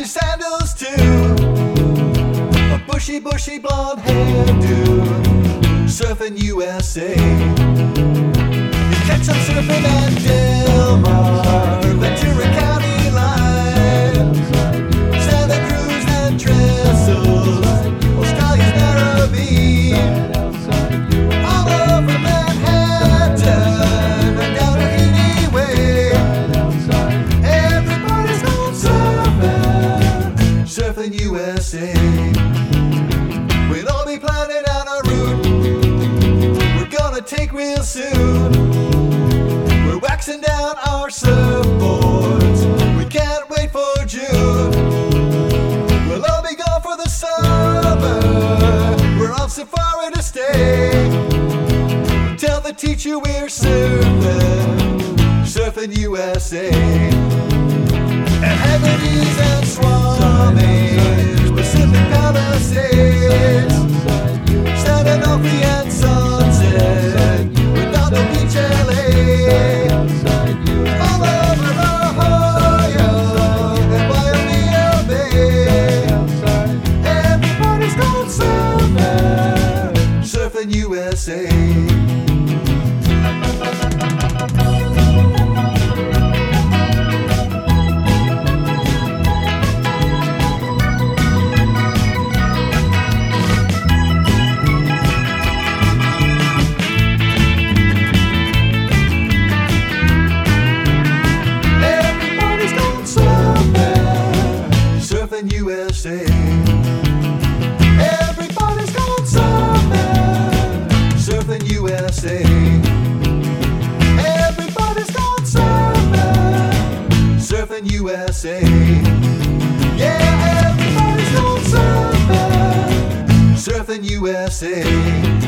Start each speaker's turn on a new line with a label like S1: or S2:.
S1: your sandals too. A bushy, bushy blonde hairdo. Surfing USA. You catch them surfing at Del Mar, Ventura County line, Santa Cruz and Trestles, Australia's Narrabeen, all over Manhattan and down Tahiti Way. Everybody's gone surfing, surfing USA. We'll all be planning out our route we're gonna take real soon. We're waxing down our surfboards, we can't wait for June. We'll all be gone for the summer, we're off safari to stay. Tell the teacher we're surfing, surfing USA. And Hebrides and Swamis, Pacific Palisades, standing off the end sunset, Redondo Beach, LA, all over Ohio and Waimea Bay. Everybody's gone surfing, surfing USA. USA. Everybody's gone surfing, surfing USA. Everybody's gone surfing, surfing USA. Yeah, everybody's gone surfing, surfing USA.